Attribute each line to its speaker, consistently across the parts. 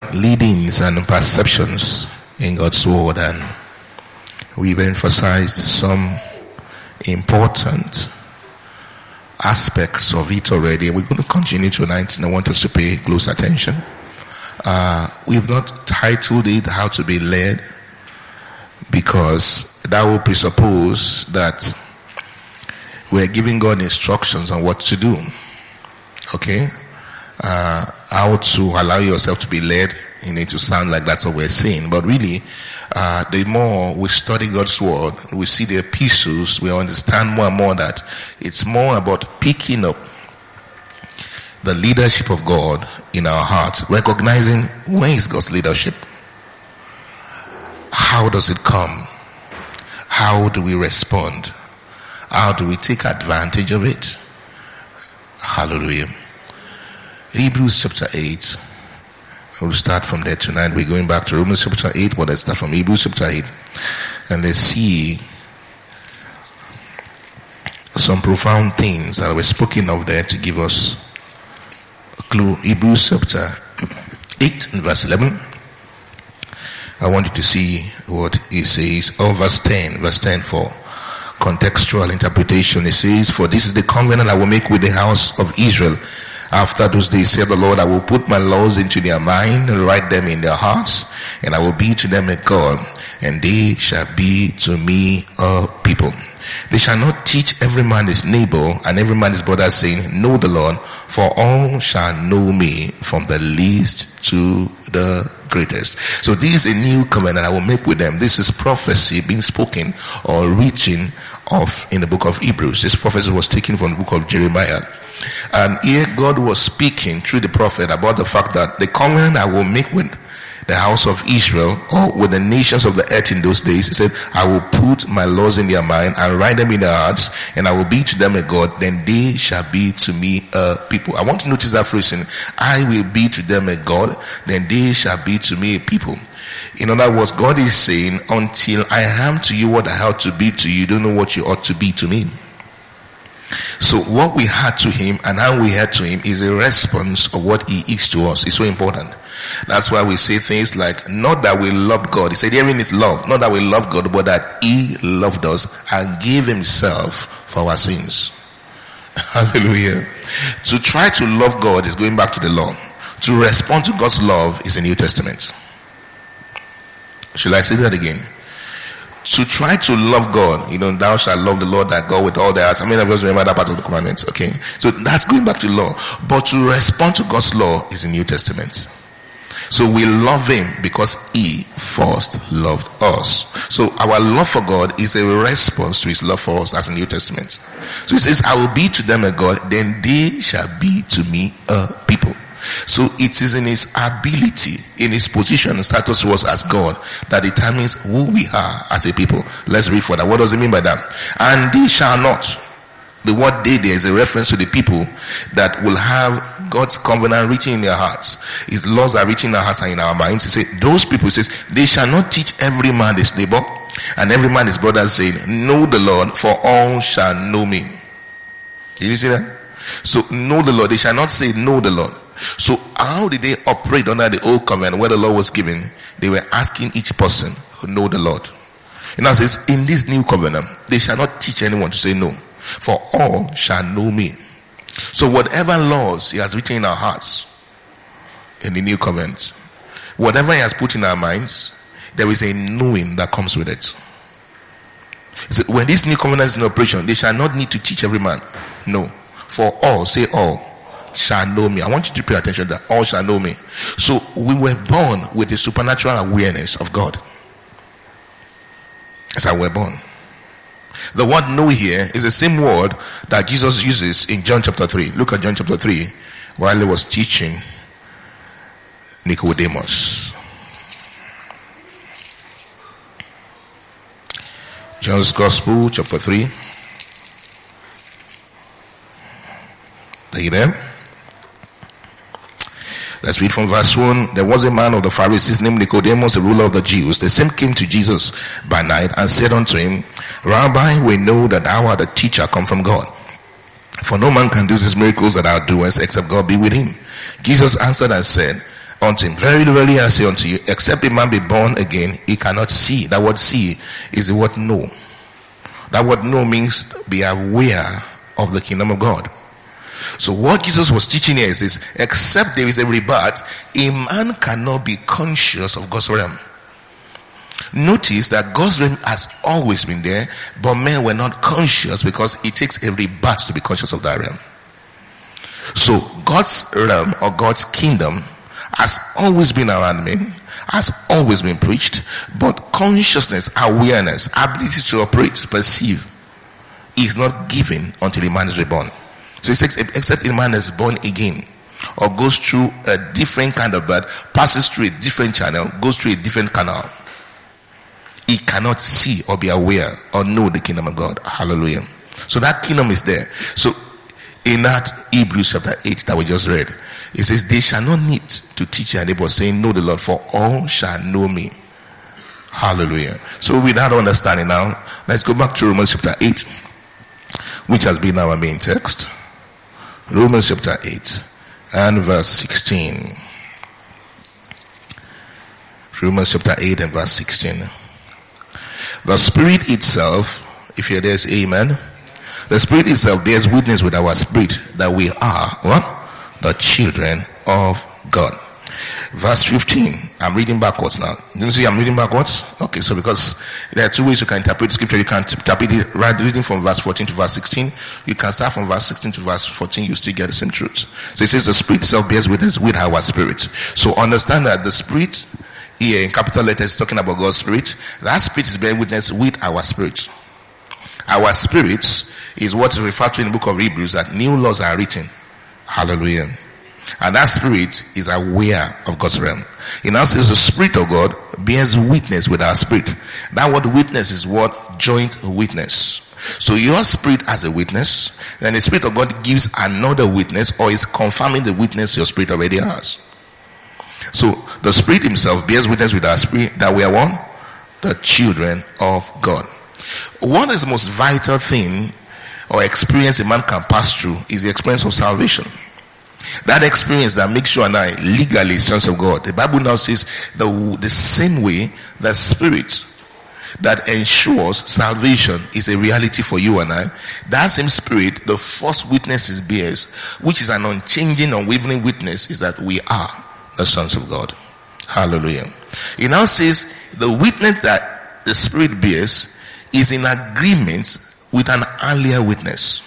Speaker 1: leadings and perceptions in God's word, and we've emphasized some important aspects of it already. We're going to continue tonight, and I want us to pay close attention. We've not titled it How to Be Led, because that will presuppose that we're giving God instructions on what to do. Okay? How to allow yourself to be led, you need to sound like that's what we're saying. But really, the more we study God's word, we see the epistles, we understand more and more that it's more about picking up the leadership of God in our hearts, recognizing where is God's leadership, how does it come, how do we respond, how do we take advantage of it. Hallelujah. Hebrews chapter 8. We'll start from there tonight. We're going back to Romans chapter 8, but let's start from Hebrews chapter 8. And let's see some profound things that were spoken of there to give us a clue. Hebrews chapter 8 and verse 11. I want you to see what he says. Verse 10 for contextual interpretation. It says, "For this is the covenant I will make with the house of Israel. After those days, said the Lord, I will put my laws into their mind and write them in their hearts, and I will be to them a God, and they shall be to me a people. They shall not teach every man his neighbor and every man his brother, saying, Know the Lord, for all shall know me, from the least to the greatest." So this is a new covenant I will make with them. This is prophecy being spoken or written of in the book of Hebrews. This prophecy was taken from the book of Jeremiah. And here God was speaking through the prophet about the fact that the covenant I will make with the house of Israel, or with the nations of the earth in those days, he said, I will put my laws in their mind and write them in their hearts, and I will be to them a God, then they shall be to me a people. I want to notice that phrase, I will be to them a God, then they shall be to me a people. In other words, God is saying, until I am to you what I ought to be to you, you don't know what you ought to be to me. So what we had to him and how we had to him is a response of what he is to us. It's so important. That's why we say things like, not that we loved God. He said, herein is love. Not that we loved God, but that he loved us and gave himself for our sins. Hallelujah. To try to love God is going back to the law. To respond to God's love is the New Testament. Shall I say that again? To try to love God, thou shalt love the Lord thy God with all thy heart. I mean, I just remember that part of the commandments, okay? So that's going back to law. But to respond to God's law is the New Testament. So we love him because he first loved us. So our love for God is a response to his love for us as the New Testament. So he says, I will be to them a God, then they shall be to me a people. So it is in his ability, in his position and status to us as God, that determines who we are as a people. Let's read further. What does it mean by that? And they shall not. The word they there is a reference to the people that will have God's covenant reaching in their hearts. His laws are reaching in our hearts and in our minds. He said, those people, he says, they shall not teach every man his neighbor and every man his brother, saying, Know the Lord, for all shall know me. Did you see that? So know the Lord. They shall not say know the Lord. So how did they operate under the old covenant where the law was given? They were asking each person who know the Lord. And now it says, in this new covenant, they shall not teach anyone to say no, for all shall know me. So whatever laws he has written in our hearts in the new covenant, whatever he has put in our minds, there is a knowing that comes with it. So when this new covenant is in operation, they shall not need to teach every man. No. For all, say all, shall know me. I want you to pay attention to that. All shall know me. So we were born with the supernatural awareness of God. That's how we're born. The word know here is the same word that Jesus uses in John chapter 3. Look at John chapter 3 while he was teaching Nicodemus. John's Gospel chapter 3. Are you there? Let's read from verse 1. There was a man of the Pharisees named Nicodemus, a ruler of the Jews. The same came to Jesus by night and said unto him, Rabbi, we know that thou art a teacher come from God. For no man can do these miracles that thou doest except God be with him. Jesus answered and said, unto him. Very, very, I say unto you, except a man be born again, he cannot see. That word see is the word know. That word know means be aware of the kingdom of God. So what Jesus was teaching here is this: except there is a rebirth, a man cannot be conscious of God's realm. Notice that God's realm has always been there, but men were not conscious because it takes a rebirth to be conscious of that realm. So God's realm or God's kingdom has always been around men, has always been preached, but consciousness, awareness, ability to operate, perceive is not given until a man is reborn. So it says, except a man is born again, or goes through a different kind of birth, passes through a different channel, goes through a different canal, he cannot see or be aware or know the kingdom of God. Hallelujah. So that kingdom is there. So in that Hebrews chapter 8 that we just read, it says, they shall not need to teach their neighbor, saying, know the Lord, for all shall know me. Hallelujah. So with that understanding now, let's go back to Romans chapter 8, which has been our main text. Romans chapter 8 and verse 16. Romans chapter 8 and verse 16. The Spirit itself, if you're there, say amen. The Spirit itself bears witness with our spirit that we are what? The children of God. Verse 15. I'm reading backwards now. You see I'm reading backwards? Okay, so because there are two ways you can interpret the scripture. You can interpret it reading from verse 14 to verse 16. You can start from verse 16 to verse 14. You still get the same truth. So it says the Spirit itself bears witness with our spirit. So understand that the Spirit here in capital letters is talking about God's Spirit. That Spirit is bearing witness with our spirit. Our spirits is what is referred to in the book of Hebrews, that new laws are written. Hallelujah. And that spirit is aware of God's realm. It now says the Spirit of God bears witness with our spirit. That word witness is what? Joint witness. So your spirit has a witness, then the Spirit of God gives another witness, or is confirming the witness your spirit already has. So the Spirit himself bears witness with our spirit that we are one? The children of God. What is the most vital thing or experience a man can pass through is the experience of salvation. That experience that makes you and I legally sons of God. The Bible now says the same way the Spirit that ensures salvation is a reality for you and I. That same Spirit, the first witness it bears, which is an unchanging, unwavering witness, is that we are the sons of God. Hallelujah. It now says the witness that the Spirit bears is in agreement with an earlier witness.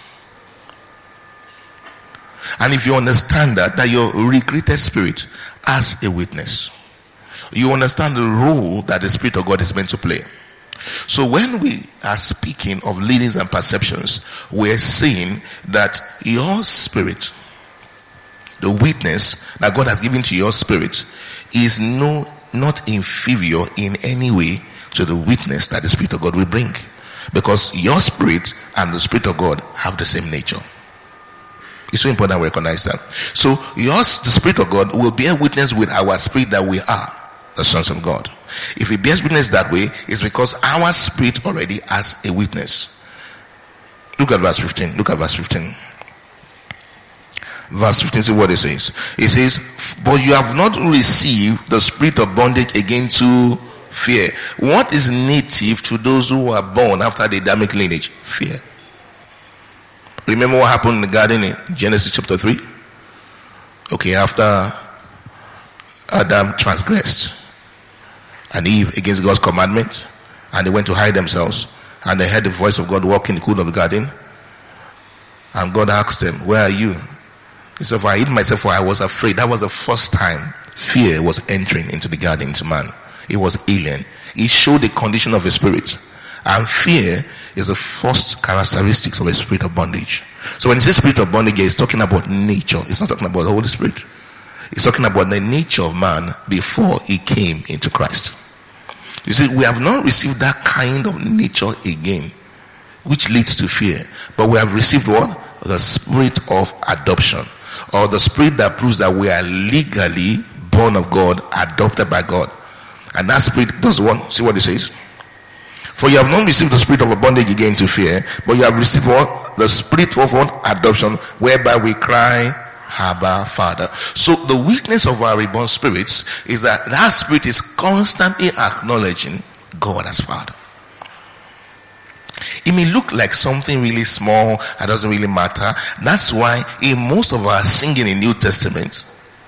Speaker 1: And if you understand that your recreated spirit has a witness, you understand the role that the Spirit of God is meant to play. So when we are speaking of leadings and perceptions, we're saying that your spirit, the witness that God has given to your spirit, is not inferior in any way to the witness that the Spirit of God will bring. Because your spirit and the Spirit of God have the same nature. It's so important we recognize that. So the Spirit of God will bear witness with our spirit that we are the sons of God. If it bears witness that way, it's because our spirit already has a witness. Look at verse 15. Look at verse 15. Verse 15, see what it says. It says, but you have not received the spirit of bondage again to fear. What is native to those who are born after the Adamic lineage? Fear. Remember what happened in the garden in Genesis chapter 3? Okay, after Adam transgressed and Eve against God's commandment, and they went to hide themselves, and they heard the voice of God walking in the cool of the garden, and God asked them, where are you? He said, for I hid myself, for I was afraid. That was the first time fear was entering into the garden, into man. It was alien. It showed the condition of a spirit. And fear is the first characteristics of a spirit of bondage. So when it says spirit of bondage, it's talking about nature. It's not talking about the Holy Spirit. It's talking about the nature of man before he came into Christ. You see, we have not received that kind of nature again, which leads to fear. But we have received what? The spirit of adoption, or the spirit that proves that we are legally born of God, adopted by God. And that spirit does what? See what it says? For you have not received the spirit of a bondage again to fear, but you have received what? The spirit of what? Adoption, whereby we cry, Abba, Father. So the weakness of our reborn spirits is that spirit is constantly acknowledging God as Father. It may look like something really small that doesn't really matter. That's why in most of our singing in New Testament,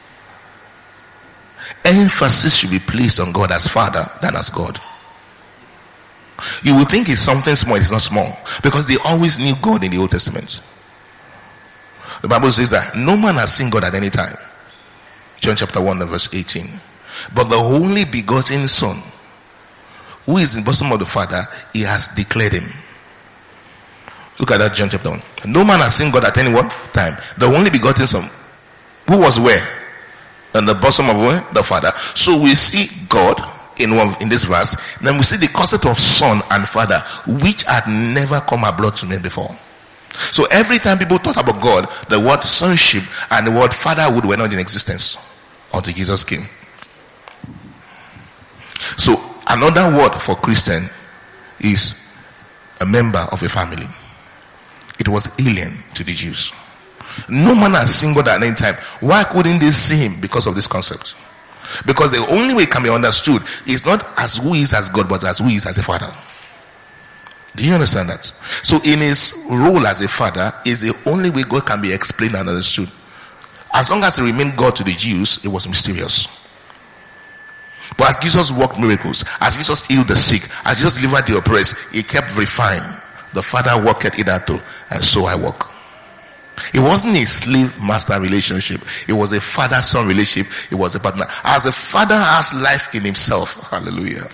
Speaker 1: emphasis should be placed on God as Father than as God. You will think it's something small, it's not small, because they always knew God in the Old Testament. The Bible says that no man has seen God at any time. John chapter 1 verse 18. But the only begotten Son, who is in the bosom of the Father, he has declared him. Look at that, John chapter 1. No man has seen God at any one time. The only begotten Son, who was where? In the bosom of where? The Father. So we see God in this verse. Then we see the concept of Son and Father, which had never come abroad to men before. So every time people thought about God, the word sonship and the word fatherhood were not in existence until Jesus came. So another word for Christian is a member of a family. It was alien to the Jews. No man has seen God at any time. Why couldn't they see him? Because of this concept. Because the only way it can be understood is not as who is as God, but as who is as a father. Do you understand that? So in his role as a father is the only way God can be explained and understood. As long as he remained God to the Jews, it was mysterious. But as Jesus worked miracles, as Jesus healed the sick, as Jesus delivered the oppressed, he kept verifying, the Father worketh hitherto, and so I work. It wasn't a slave-master relationship. It was a father-son relationship. It was a partner. As a father has life in himself, hallelujah,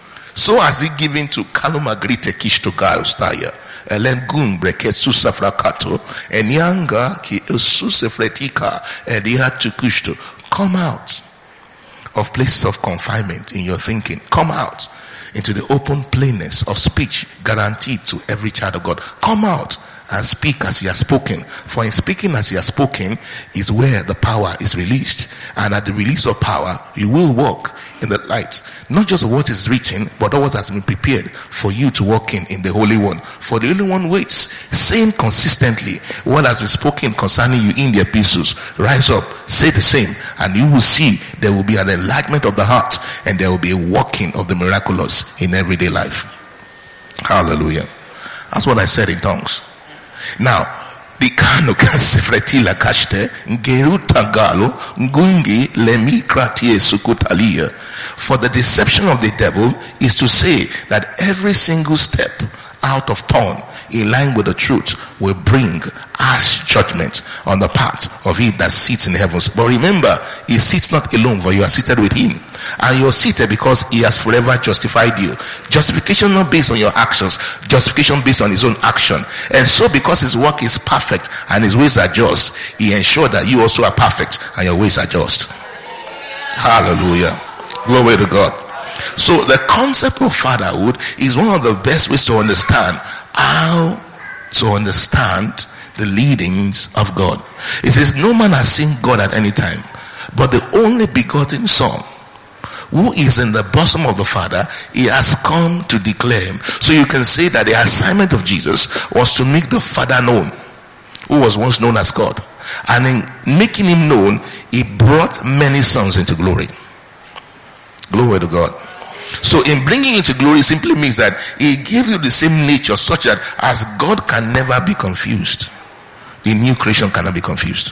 Speaker 1: so has he given to Kalumagrite Kishto Gaustaya, Elengun Breketsu Safrakato, and Yanga Ki Ususefretika, and Yatu Kushto. Come out of places of confinement in your thinking. Come out into the open plainness of speech guaranteed to every child of God. Come out and speak as he has spoken. For in speaking as he has spoken is where the power is released. And at the release of power, you will walk in the light, not just of what is written, but of what has been prepared for you to walk in the Holy One. For the Holy One waits, saying consistently what has been spoken concerning you in the epistles. Rise up, say the same, and you will see there will be an enlightenment of the heart, and there will be a walking of the miraculous in everyday life. Hallelujah. That's what I said in tongues. Now, the kano kasefretila kashte ngerutagalo ngungi lemi kratie sukutalia. For the deception of the devil is to say that every single step out of turn in line with the truth will bring harsh judgment on the part of he that sits in the heavens. But remember, he sits not alone, for you are seated with him, and you're seated because he has forever justified you. Justification not based on your actions, justification based on his own action. And so because his work is perfect and his ways are just, he ensured that you also are perfect and your ways are just. Hallelujah. Glory to God. So the concept of fatherhood is one of the best ways to understand how to understand the leadings of God. It says no man has seen God at any time, but the only begotten Son, who is in the bosom of the Father, he has come to declare him. So you can say that the assignment of Jesus was to make the Father known, who was once known as God. And in making him known, he brought many sons into glory. Glory to God. So in bringing you to glory simply means that he gave you the same nature such that as God can never be confused, the new creation cannot be confused.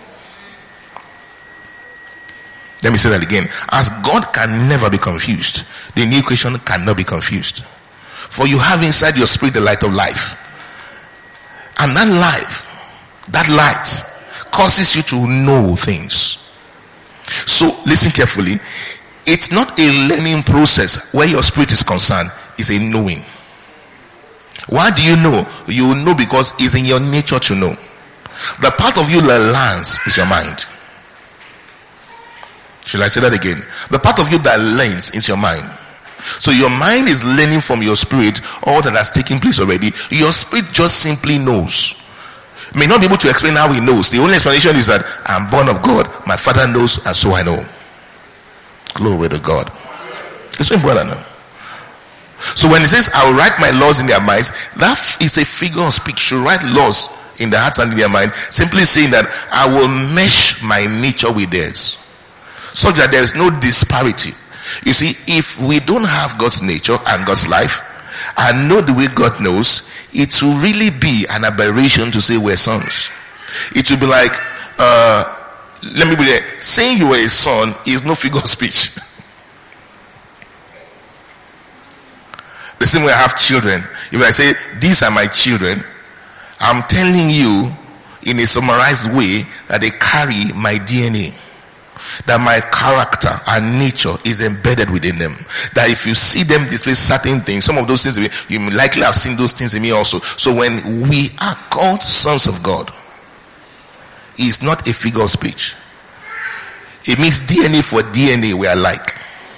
Speaker 1: Let me say that again. As God can never be confused, the new creation cannot be confused. For you have inside your spirit the light of life. And that life, that light causes you to know things. So listen carefully. It's not a learning process where your spirit is concerned. It's a knowing. Why do you know? You know because it's in your nature to know. The part of you that learns is your mind. Should I say that again? The part of you that learns is your mind. So your mind is learning from your spirit all that has taken place already. Your spirit just simply knows. May not be able to explain how he knows. The only explanation is that I'm born of God. My Father knows, and so I know. Glory to God. It's so important now. So when it says I will write my laws in their minds, that is a figure of speech. You write laws in their hearts and in their mind, simply saying that I will mesh my nature with theirs, such that there is no disparity. You see, if we don't have God's nature and God's life and know the way God knows, it will really be an aberration to say we're sons. It will be like, let me be there, saying you are a son is no figure of speech. The same way I have children. If I say, these are my children, I'm telling you in a summarized way that they carry my DNA. That my character and nature is embedded within them. That if you see them display certain things, some of those things, you may likely have seen those things in me also. So when we are called sons of God, it's not a figure of speech. It means DNA for DNA, we are like.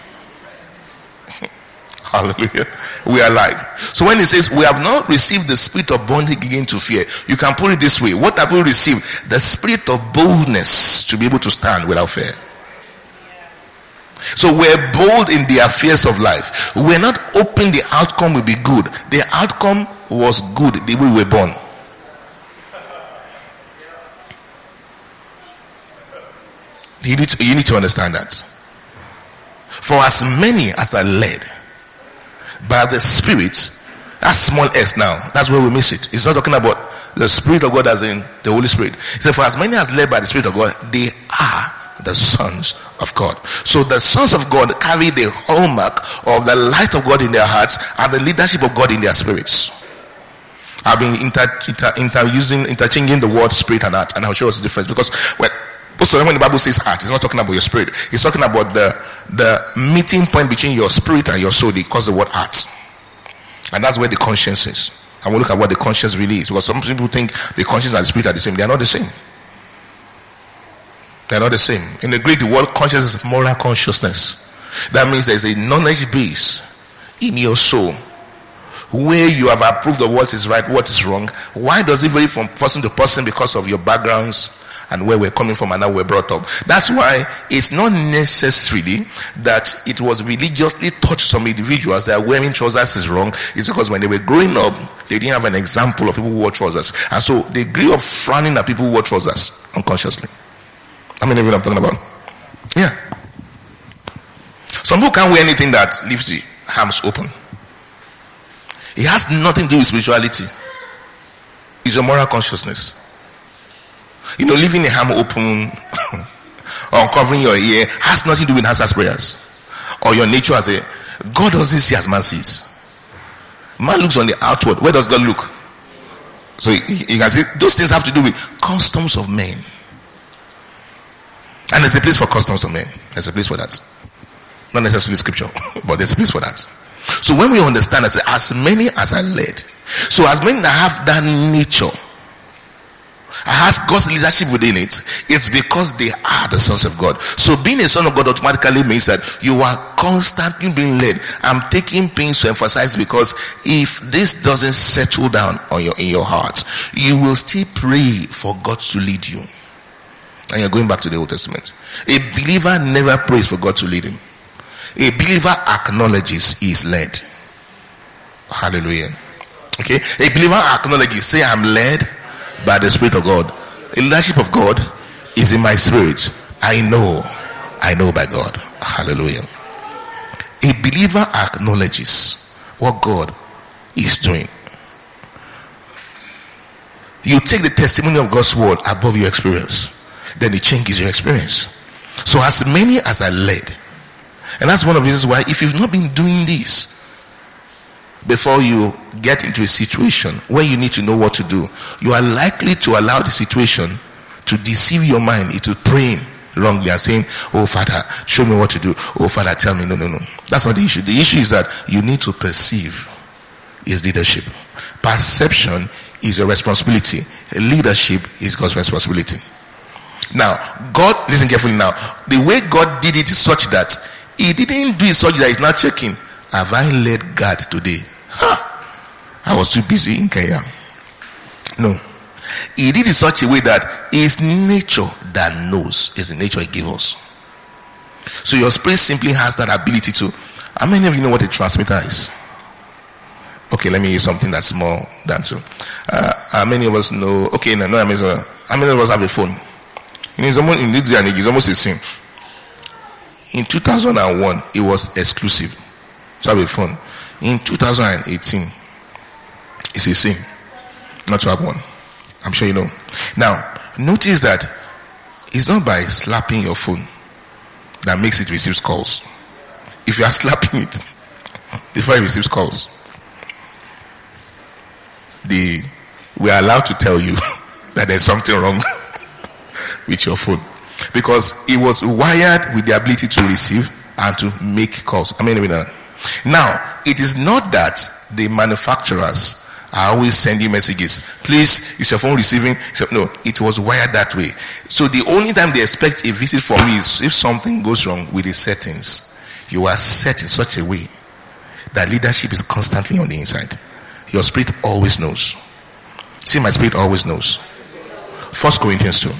Speaker 1: Hallelujah. We are like. So when it says we have not received the spirit of bondage again to fear, you can put it this way. What have we received? The spirit of boldness to be able to stand without fear. So we're bold in the affairs of life. We're not hoping the outcome will be good. The outcome was good the way we were born. You need to understand that. For as many as are led by the Spirit, that's small s now. That's where we miss it. It's not talking about the Spirit of God as in the Holy Spirit. It says, for as many as led by the Spirit of God, they are the sons of God. So the sons of God carry the hallmark of the light of God in their hearts and the leadership of God in their spirits. I've been interchanging the word spirit and heart, and I'll show us the difference. Because when the Bible says heart, it's not talking about your spirit. It's talking about the meeting point between your spirit and your soul. It calls the word heart. And that's where the conscience is. And we'll look at what the conscience really is. Because some people think the conscience and the spirit are the same. They are not the same. They are not the same. In the Greek, the word conscience is moral consciousness. That means there's a knowledge base in your soul where you have approved of what is right, what is wrong. Why does it vary from person to person? Because of your backgrounds and where we're coming from and how we're brought up. That's why it's not necessarily that it was religiously taught to some individuals that wearing trousers is wrong. It's because when they were growing up, they didn't have an example of people who wore trousers. And so they grew up frowning at people who wore trousers unconsciously. How many of you know what I'm talking about? Yeah. Some people can't wear anything that leaves the arms open. It has nothing to do with spirituality. It's your moral consciousness. You know, leaving the arm open or uncovering your ear has nothing to do with answers prayers or your nature as a God doesn't see as man sees. Man looks on the outward. Where does God look? So you can see those things have to do with customs of men. And there's a place for customs of men. There's a place for that. Not necessarily scripture, but there's a place for that. So when we understand that as many as are led, so as many that have that nature, has God's leadership within it, it's because they are the sons of God. So being a son of God automatically means that you are constantly being led. I'm taking pains to emphasize, because if this doesn't settle down in your heart, you will still pray for God to lead you. And you're going back to the Old Testament. A believer never prays for God to lead him. A believer acknowledges he is led. Hallelujah. Okay? A believer acknowledges, say, I'm led by the Spirit of God. The leadership of God is in my spirit. I know by God. Hallelujah. A believer acknowledges what God is doing. You take the testimony of God's word above your experience, then it changes your experience. So as many as are led, and that's one of the reasons why, if you've not been doing this before you get into a situation where you need to know what to do, you are likely to allow the situation to deceive your mind into praying wrongly and saying, oh Father, show me what to do. Oh Father, tell me. No. That's not the issue. The issue is that you need to perceive His leadership. Perception is your responsibility. Leadership is God's responsibility. Now, God, listen carefully now. The way God did it is such that He didn't do it such that He's not checking. Have I led God today? I was too busy in Kenya. No. He did it such a way that His nature that knows is the nature He gave us. So your spirit simply has that ability to. How many of you know what a transmitter is? Okay, let me use something that's more than so. How many of us know? Okay, no, how many of us have a phone? In this day and age, it's almost a sin. In 2001, it was exclusive to have a phone. In 2018, it's a sin not to have one. I'm sure you know. Now, notice that it's not by slapping your phone that makes it receive calls. If you are slapping it before it receives calls, we are allowed to tell you that there's something wrong with your phone, because it was wired with the ability to receive and to make calls. Now, it is not that the manufacturers are always sending messages. Please, is your phone receiving? No, it was wired that way. So the only time they expect a visit from me is if something goes wrong with the settings. You are set in such a way that leadership is constantly on the inside. Your spirit always knows. See, my spirit always knows. 1 Corinthians 2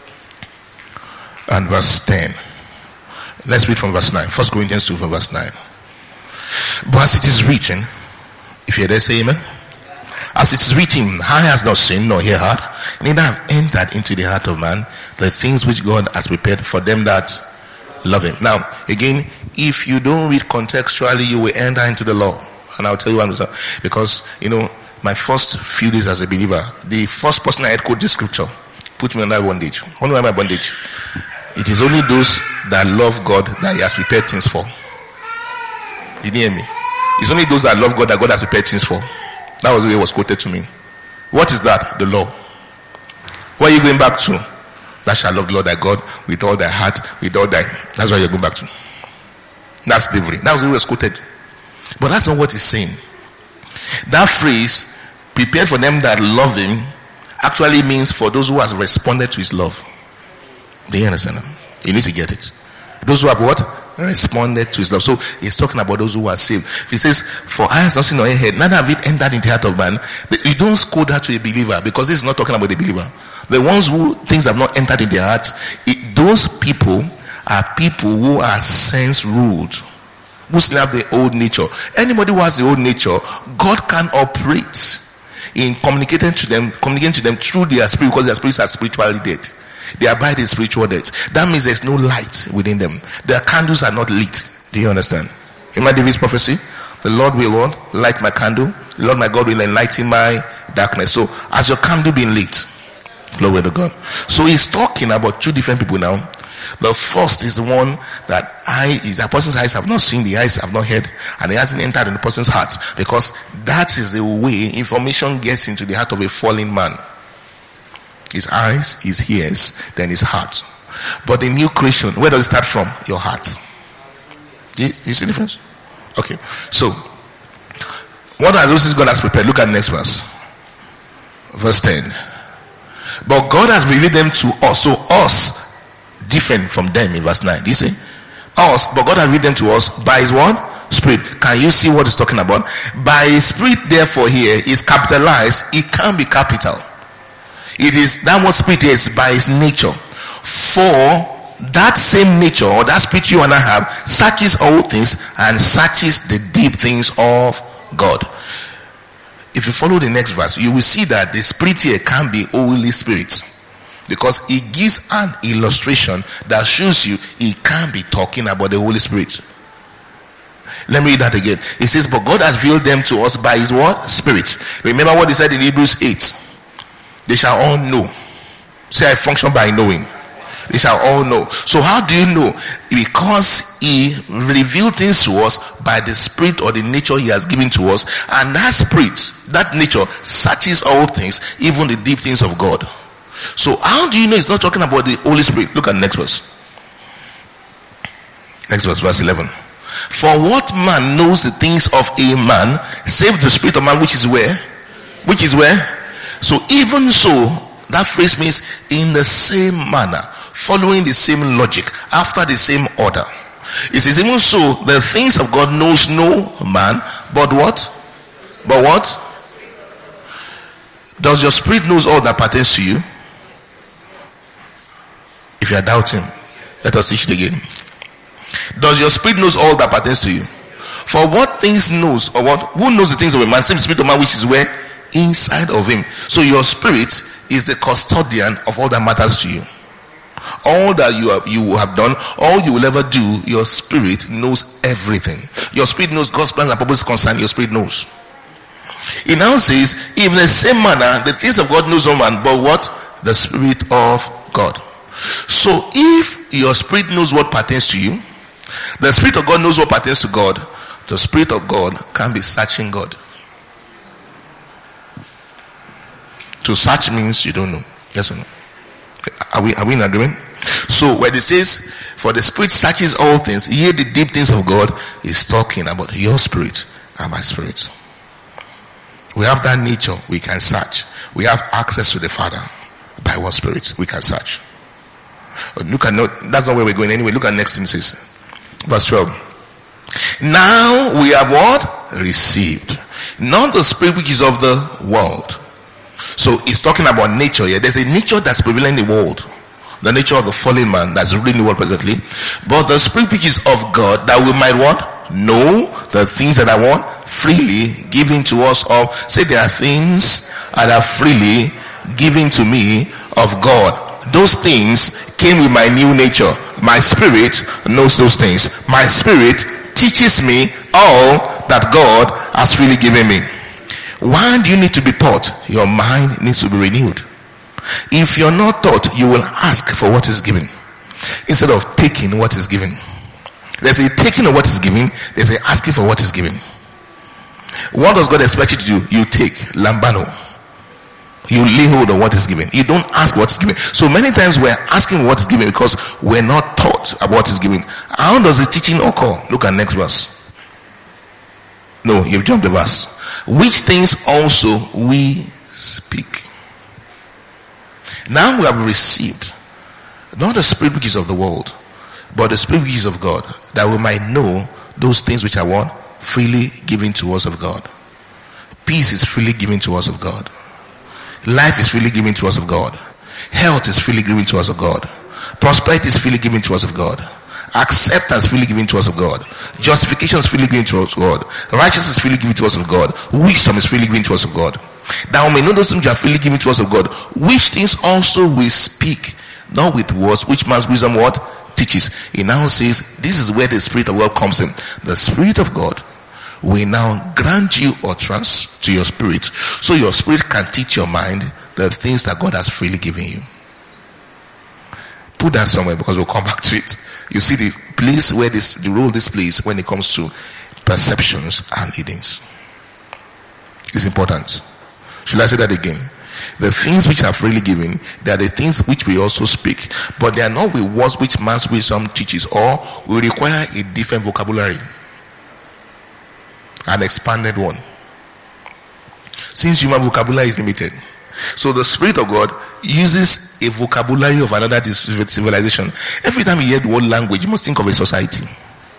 Speaker 1: and verse 10. Let's read from verse 9. 1 Corinthians 2 from verse 9. But as it is written, if you're there, say amen. As it is written, eye has not seen nor ear heard, neither have entered into the heart of man the things which God has prepared for them that love him. Now, again, if you don't read contextually, you will enter into the law. And I'll tell you one reason. Because, my first few days as a believer, the first person I had quote this scripture put me under bondage. Only my bondage. It is only those that love God that he has prepared things for. Did you hear me? It's only those that love God that God has prepared things for. That was the way it was quoted to me. What is that? The law. Where are you going back to? Thou shalt love the Lord thy God with all thy heart, with all thy... That's where you're going back to. That's slavery. That was the way it was quoted. But that's not what he's saying. That phrase, prepared for them that love him, actually means for those who has responded to his love. Do you understand? You need to get it. Those who have what? Responded to his love. So he's talking about those who are saved. If he says, for eye has not seen nor ear heard, neither have it entered into the heart of man, you don't quote that to a believer, because this is not talking about the believer. The ones who things have not entered in their heart, those people are people who are sense ruled, who still have the old nature. Anybody who has the old nature, God can operate in communicating to them through their spirit, because their spirits are spiritually dead. They abide in spiritual death. That means there's no light within them. Their candles are not lit. Do you understand? Remember David's prophecy? The Lord will light my candle. The Lord my God will enlighten my darkness. So as your candle being lit, glory to God. So he's talking about two different people now. The first is the one that a person's eyes have not seen, the eyes have not heard, and it hasn't entered in the person's heart, because that is the way information gets into the heart of a fallen man. His eyes, his ears, then his heart. But the new creation, where does it start from? Your heart. You see the difference? Okay. So, what are those things God has prepared? Look at the next verse. Verse 10. But God has revealed them to us. So us, different from them in verse 9. Do you see? Us, but God has revealed them to us by his what? Spirit. Can you see what he's talking about? By his spirit, therefore, here is capitalized. It can be capital. It is that what spirit is by his nature. For that same nature, or that spirit you and I have, searches all things and searches the deep things of God. If you follow the next verse, you will see that the spirit here can be Holy Spirit, because it gives an illustration that shows you it can be talking about the Holy Spirit. Let me read that again. It says, but God has revealed them to us by his what? Spirit. Remember what he said in Hebrews 8. They shall all know. Say, I function by knowing. They shall all know. So how do you know? Because he revealed things to us by the spirit or the nature he has given to us. And that spirit, that nature, searches all things, even the deep things of God. So how do you know it's not talking about the Holy Spirit? Look at the next verse. Next verse, verse 11. For what man knows the things of a man, save the spirit of man, which is where? Which is where? So even so, that phrase means in the same manner, following the same logic, after the same order. It says even so, the things of God knows no man, but what? But what? Does your spirit knows all that pertains to you? If you are doubting, let us teach it again. Does your spirit knows all that pertains to you? For what things knows, or what, who knows the things of a man, save the spirit of man which is where? Inside of him. So your spirit is the custodian of all that matters to you. All that you have done, all you will ever do, your spirit knows everything. Your spirit knows God's plans and purposes concerning your spirit knows. He now says, in the same manner, the things of God knows no man, but what? The spirit of God. So if your spirit knows what pertains to you, the spirit of God knows what pertains to God, the spirit of God can be searching God. To search means you don't know. Yes or no? Are we in agreement? So when it says, for the spirit searches all things, yea, the deep things of God, is talking about your spirit and my spirit. We have that nature, we can search. We have access to the Father by one spirit, we can search. Look at, that's not where we're going anyway. Look at next thing it says. Verse 12. Now we have what? Received. Not the spirit which is of the world. So it's talking about nature here. There's a nature that's prevalent in the world. The nature of the fallen man that's ruling the world presently. But the spirit which is of God, that we might what? Know the things that I want freely given to us of. Say there are things that are freely given to me of God. Those things came with my new nature. My spirit knows those things. My spirit teaches me all that God has freely given me. Why do you need to be taught? Your mind needs to be renewed. If you're not taught, you will ask for what is given instead of taking what is given. There's a taking of what is given, there's a asking for what is given. What does God expect you to do? You take lambano. You lay hold of what is given. You don't ask what is given. So many times we're asking what is given because we're not taught about what is given. How does the teaching occur? Look at next verse. No, you've jumped the verse. Which things also we speak. Now we have received not the spirit which is of the world, but the spirit which is of God, that we might know those things which are what? Freely given to us of God. Peace is freely given to us of God. Life is freely given to us of God. Health is freely given to us of God. Prosperity is freely given to us of God. Acceptance freely given to us of God. Justification is freely given to us of God. Righteousness is freely given to us of God. Wisdom is freely given to us of God. That we may know those things which are freely given to us of God, which things also we speak, not with words which man's wisdom what? Teaches. He now says, this is where the spirit of God comes in. The spirit of God will now grant you utterance to your spirit, so your spirit can teach your mind the things that God has freely given you. Put that somewhere because we'll come back to it. You see the place where the role this plays when it comes to perceptions and leadings. It's important. Should I say that again? The things which are freely given, they are the things which we also speak, but they are not with words which man's wisdom teaches, or we require a different vocabulary, an expanded one, since human vocabulary is limited. So the Spirit of God uses a vocabulary of another civilization. Every time you hear the word language, you must think of a society.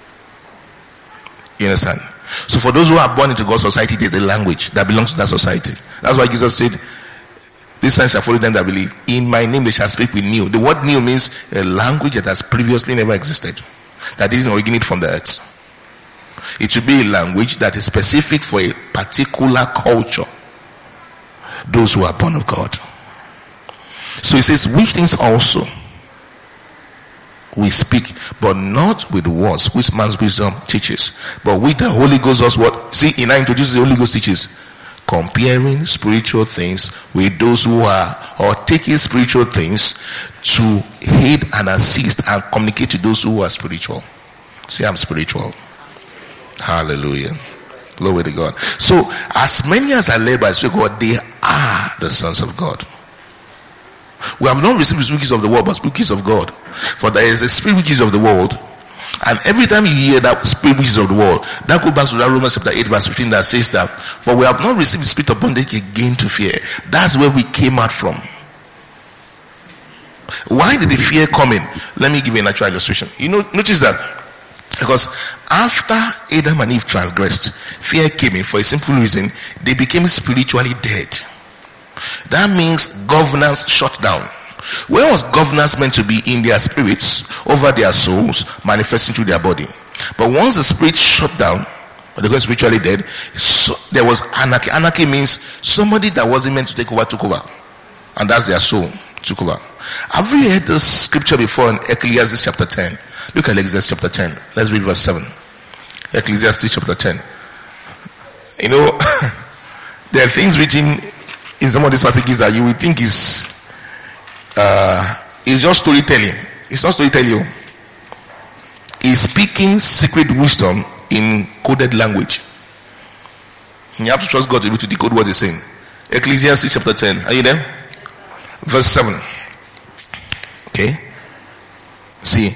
Speaker 1: You understand? So for those who are born into God's society, there's a language that belongs to that society. That's why Jesus said, "This sign shall follow them that believe. In my name they shall speak with new." The word new means a language that has previously never existed, that didn't originate from the earth. It should be a language that is specific for a particular culture, those who are born of God. So he says, which things also we speak, but not with words which man's wisdom teaches, but with the Holy Ghost does what? See, he now introduces the Holy Ghost teaches, comparing spiritual things with those who are, or taking spiritual things to aid and assist and communicate to those who are spiritual. Say, I'm spiritual. Hallelujah. Glory to God. So as many as are led by the Spirit of God, they are the sons of God. We have not received the spirit of the world, but spirit of God. For there is a spirit which is of the world, and every time you hear that spirit which is of the world, that goes back to that Romans chapter 8 verse 15 that says that, for we have not received the spirit of bondage again to fear. That's where we came out from. Why did the fear come in? Let me give you a natural illustration. You know, notice that because after Adam and Eve transgressed, fear came in for a simple reason. They became spiritually dead. That means governance shut down. Where was governance meant to be? In their spirits, over their souls, manifesting through their body. But once the spirit shut down, or they got spiritually dead. So there was anarchy. Anarchy means somebody that wasn't meant to take over took over, and that's their soul took over. Have you heard this scripture before in Ecclesiastes chapter 10? Look at Ecclesiastes chapter 10. Let's read verse 7. Ecclesiastes chapter 10. You know, there are things written in some of these passages that you would think is just storytelling. It's not storytelling. He's speaking secret wisdom in coded language. You have to trust God to be able to decode what he's saying. Ecclesiastes chapter 10. Are you there? Verse 7. Okay. See.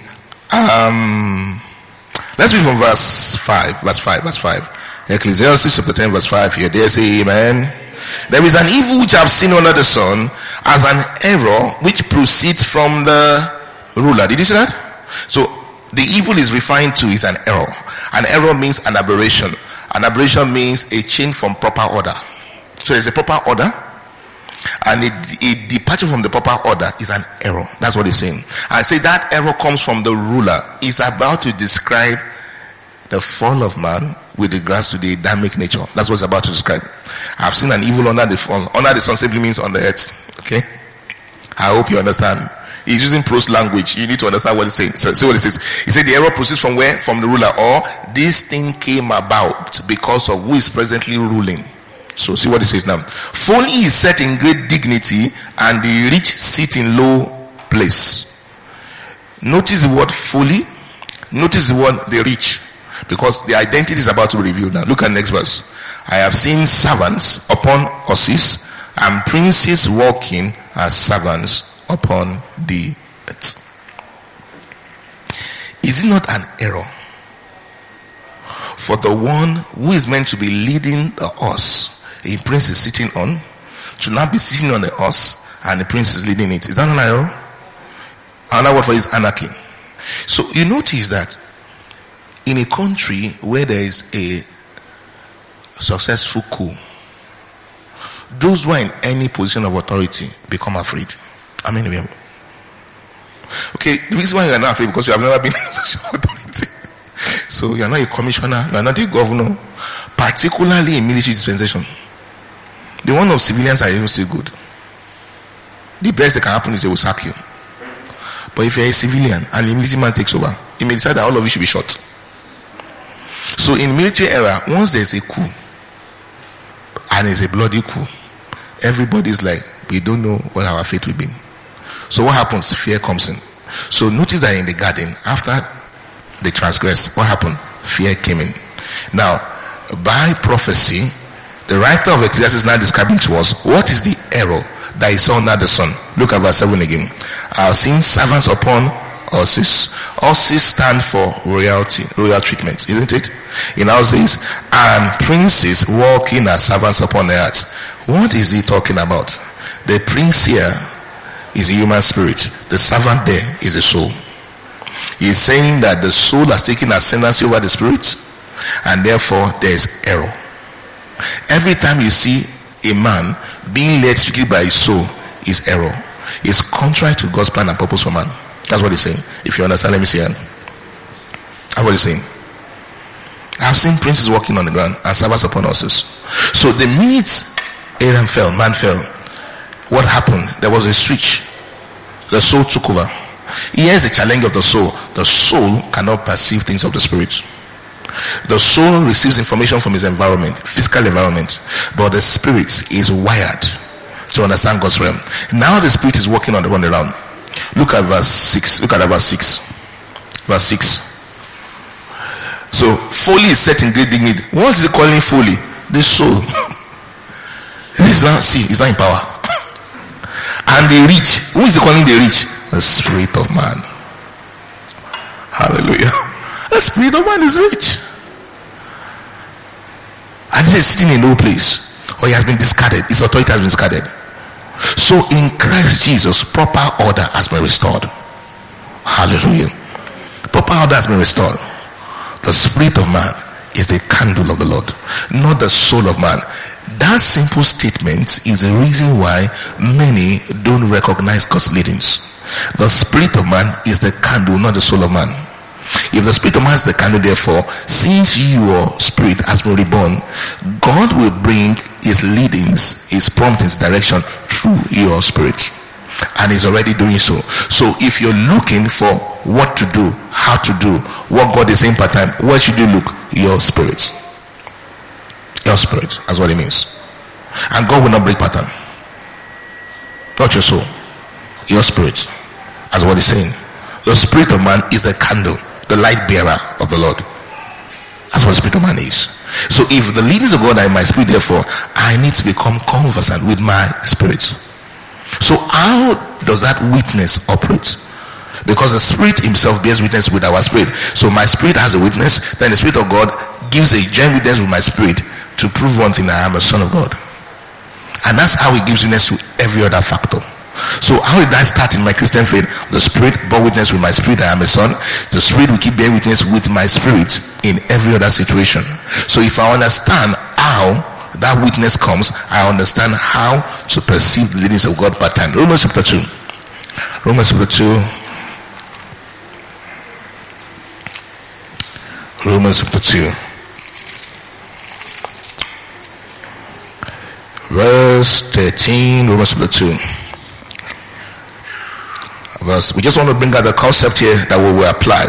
Speaker 1: Let's read from verse 5. Verse 5. Ecclesiastes chapter 10 verse 5 here. They say amen. There is an evil which I have seen under the sun, as an error which proceeds from the ruler. Did you see that? So the evil is referring to is an error. An error means an aberration. An aberration means a change from proper order. So there's a proper order, and a departure from the proper order is an error. That's what he's saying. I say that error comes from the ruler. He's about to describe the fall of man with regards to the Adamic nature. That's what it's about to describe. I've seen an evil under the sun. Under the sun simply means on the earth. Okay? I hope you understand. He's using prose language. You need to understand what he's saying. So, see what it says. He said the error proceeds from where? From the ruler. Or this thing came about because of who is presently ruling. So see what it says now. Folly is set in great dignity, and the rich sit in low place. Notice the word folly. Notice the word the rich. Because the identity is about to be revealed now. Look at the next verse. I have seen servants upon horses, and princes walking as servants upon the earth. Is it not an error for the one who is meant to be leading the horse, a prince is sitting on, should not be sitting on the horse and the prince is leading it? Is that an error? Another word for it is anarchy. So you notice that in a country where there is a successful coup, those who are in any position of authority become afraid. I mean, okay, the reason why you are not afraid because you have never been in a position of authority. So you are not a commissioner, you are not a governor, particularly in military dispensation. The one of civilians are even still good. The best that can happen is they will sack you. But if you are a civilian and the military man takes over, he may decide that all of you should be shot. So in military era, once there's a coup and it's a bloody coup, everybody's like, we don't know what our fate will be. So what happens? Fear comes in. So notice that in the garden, after they transgressed, what happened? Fear came in. Now, by prophecy, the writer of Ecclesiastes is now describing to us what is the error that is under the sun. Look at verse 7 again. I have seen servants upon horses. Horses stand for royalty, royal treatment, isn't it? In our says, and princes walking as servants upon the earth. What is he talking about? The prince here is a human spirit. The servant there is a soul. He is saying that the soul has taken ascendancy over the spirit, and therefore there is error. Every time you see a man being led strictly by his soul, is error. It's contrary to God's plan and purpose for man. That's what he's saying. If you understand, let me see it. That's what he's saying. I've seen princes walking on the ground and servants upon horses. So the minute Adam fell, man fell, what happened? There was a switch. The soul took over. Here's the challenge of the soul. The soul cannot perceive things of the spirit. The soul receives information from his environment, physical environment, but the spirit is wired to understand God's realm. Now the spirit is working on the one around. Look at verse 6. Look at verse 6. Verse 6. So folly is set in great dignity. What is it calling folly? The soul. It's not in power. And the rich, who is he calling the rich? The spirit of man. Hallelujah. The spirit of man is rich. And he is sitting in no place. Or he has been discarded. His authority has been discarded. So in Christ Jesus, proper order has been restored. Hallelujah. Proper order has been restored. The spirit of man is the candle of the Lord, not the soul of man. That simple statement is the reason why many don't recognize God's leadings. The spirit of man is the candle, not the soul of man. if the spirit of man is the candle, therefore, since your spirit has been reborn, God will bring his leadings, his promptings, direction through your spirit. And he's already doing so. So if you're looking for what to do, how to do, what God is saying per time, where should you look? Your spirit. Your spirit. That's what it means. And God will not break pattern. Not your soul. Your spirit. That's what he's saying. The spirit of man is the candle, the light bearer of the Lord. That's what the spirit of man is. So if the leadings of God are in my spirit, therefore I need to become conversant with my spirit. So how does that witness operate? Because the spirit himself bears witness with our spirit. So my spirit has a witness, then the spirit of God gives a joint witness with my spirit to prove one thing, I am a son of God. And that's how he gives witness to every other factor. So how did I start in my Christian faith? The spirit bore witness with my spirit, I am a son. The spirit will keep bearing witness with my spirit in every other situation. So if I understand how that witness comes, I understand how to perceive the leadings of God per time. Romans chapter 2. Romans chapter 2. Romans chapter 2. Verse 13. Romans chapter 2. We just want to bring out the concept here that we will apply.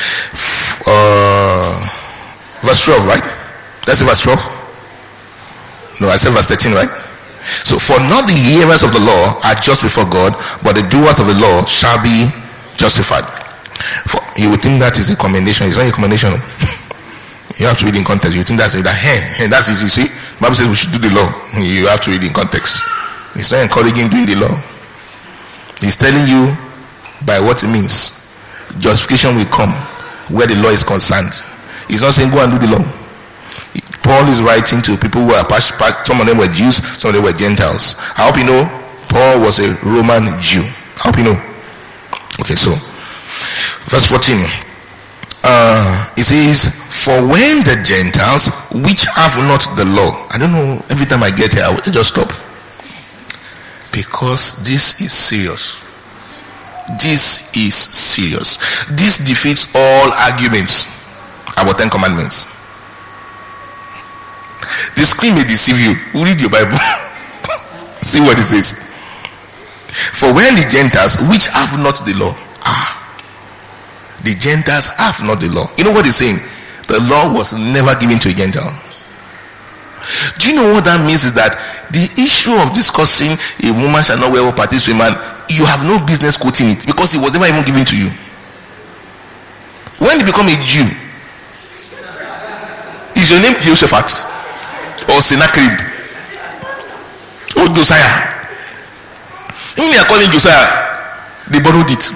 Speaker 1: Verse 12, right? That's verse 12. No, I said verse 13, right? So, for not the hearers of the law are just before God, but the doers of the law shall be justified. For you would think that is a commendation. It's not a commendation. You have to read in context. You think that's it. That's easy. See, the Bible says we should do the law. You have to read in context. It's not encouraging doing the law. He's telling you by what it means. Justification will come where the law is concerned. He's not saying go and do the law. Paul is writing to people who are some of them were Jews, some of them were Gentiles. I hope you know Paul was a Roman Jew. I hope you know. Okay, so verse 14. It says, for when the Gentiles which have not the law, I don't know, every time I get here I will just stop, because this is serious. This is serious. This defeats all arguments about 10 commandments. The screen may deceive you. Read your Bible. See what it says. For when the Gentiles which have not the law, the Gentiles have not the law. You know what he's saying? The law was never given to a Gentile. Do you know what that means? Is that the issue of discussing a woman shall not wear what parties to a man, you have no business quoting it, because it was never even given to you. When you become a Jew, is your name Jehoshaphat or Sennacherib or Josiah? When they are calling Josiah, they borrowed it.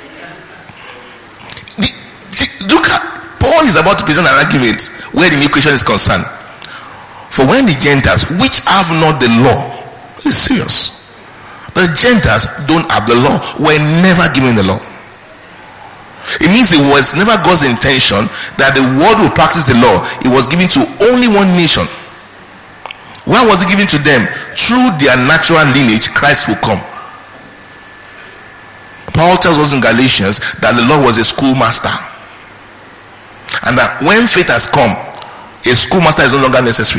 Speaker 1: Look at Paul is about to present an argument where the new creation is concerned. For when the Gentiles which have not the law, this is serious. The Gentiles don't have the law, were never given the law. It means it was never God's intention that the world will practice the law. It was given to only one nation. Why was it given to them? Through their natural lineage, Christ will come. Paul tells us in Galatians that the law was a schoolmaster, and that when faith has come, a schoolmaster is no longer necessary.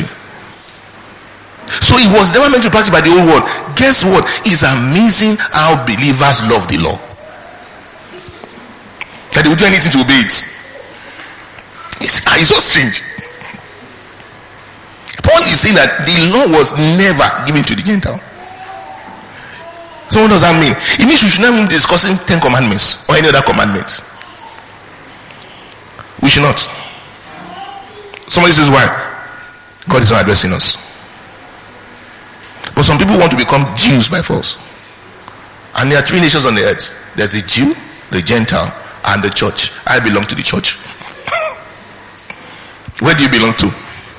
Speaker 1: So it was never meant to be practiced by the whole world. Guess what? It's amazing how believers love the law, that they will do anything to obey it. It's so strange. Paul is saying that the law was never given to the Gentile. So what does that mean? It means we should not be discussing 10 commandments or any other commandments. We should not. Somebody says, why? God is not addressing us. But some people want to become Jews by force. And there are 3 nations on the earth. There's the Jew, the Gentile, and the church. I belong to the church. Where do you belong to?